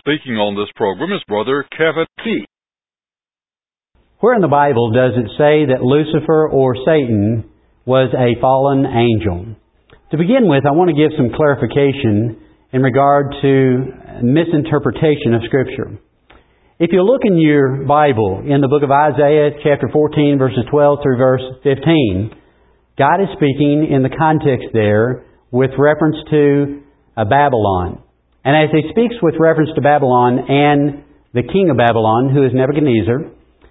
speaking on this program is Brother Kevin P. Where in the Bible does it say that Lucifer or Satan was a fallen angel? To begin with, I want to give some clarification in regard to misinterpretation of Scripture. If you look in your Bible, in the book of Isaiah, chapter 14, verses 12 through verse 15, God is speaking in the context there with reference to Babylon. And as He speaks with reference to Babylon and the king of Babylon, who is Nebuchadnezzar,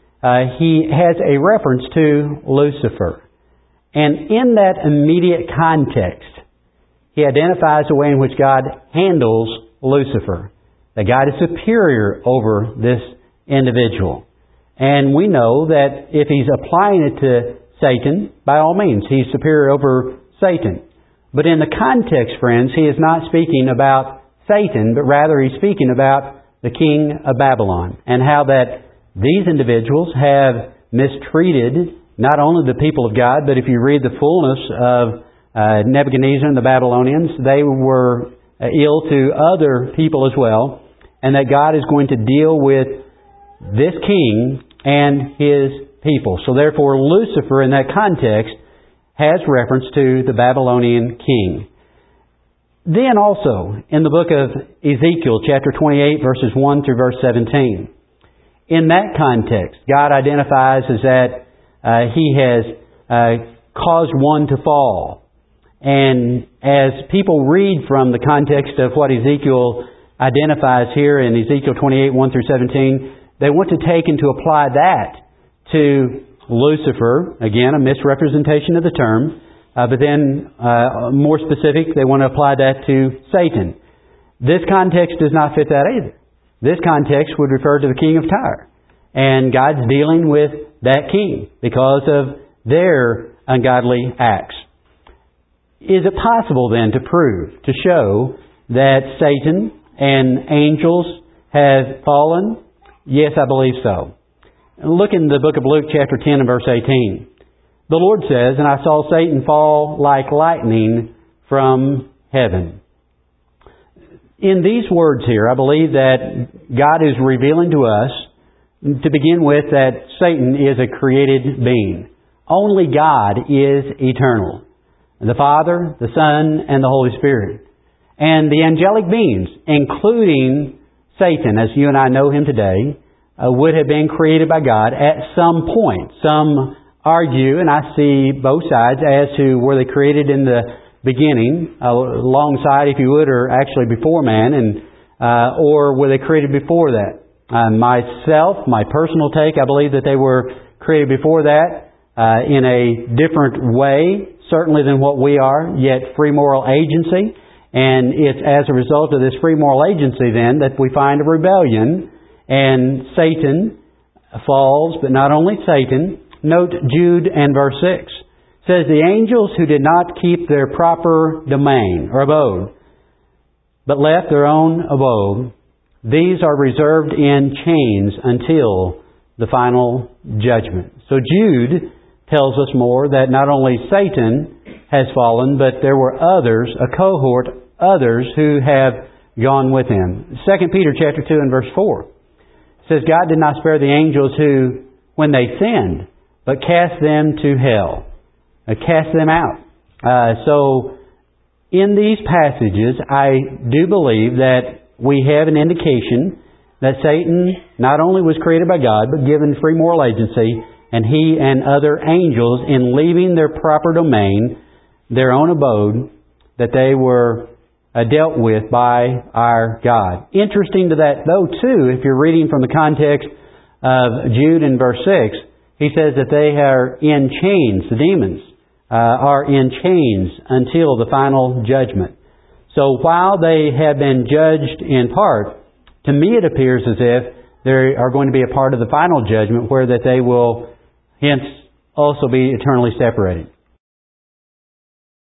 He has a reference to Lucifer. And in that immediate context, He identifies the way in which God handles Lucifer. That God is superior over this individual. And we know that if He's applying it to Satan, by all means, He's superior over Satan. But in the context, friends, He is not speaking about Satan, but rather He's speaking about the king of Babylon and how that these individuals have mistreated not only the people of God, but if you read the fullness of Nebuchadnezzar and the Babylonians, they were ill to other people as well, and that God is going to deal with this king and his people. So therefore, Lucifer in that context has reference to the Babylonian king. Then also, in the book of Ezekiel, chapter 28, verses 1 through verse 17, in that context, God identifies as that He has caused one to fall. And as people read from the context of what Ezekiel identifies here in Ezekiel 28, 1 through 17, they want to take and to apply that to Lucifer, again, a misrepresentation of the term, but then more specific, they want to apply that to Satan. This context does not fit that either. This context would refer to the king of Tyre. And God's dealing with that king because of their ungodly acts. Is it possible then to prove, to show that Satan and angels have fallen? Yes, I believe so. Look in the book of Luke chapter 10 and verse 18. The Lord says, "And I saw Satan fall like lightning from heaven." In these words here, I believe that God is revealing to us, to begin with, that Satan is a created being. Only God is eternal. The Father, the Son, and the Holy Spirit. And the angelic beings, including Satan, as you and I know him today, would have been created by God at some point. Some argue, and I see both sides, as to were they created in the beginning, alongside, if you would, or actually before man, and or were they created before that? Myself, my personal take, I believe that they were created before that in a different way, certainly than what we are, yet free moral agency. And it's as a result of this free moral agency then that we find a rebellion, and Satan falls, but not only Satan. Note Jude and verse 6. It says, "The angels who did not keep their proper domain or abode, but left their own abode, these are reserved in chains until the final judgment." So Jude tells us more that not only Satan has fallen, but there were others, a cohort, others who have gone with him. 2 Peter chapter 2 and verse 4 says, "God did not spare the angels who, when they sinned, but cast them to hell." Cast them out. So, in these passages, I do believe that we have an indication that Satan not only was created by God, but given free moral agency, and he and other angels, in leaving their proper domain, their own abode, that they were dealt with by our God. Interesting to that, though, too, if you're reading from the context of Jude in verse 6, he says that they are in chains, the demons are in chains until the final judgment. So while they have been judged in part, to me it appears as if they are going to be a part of the final judgment, where that they will hence also be eternally separated.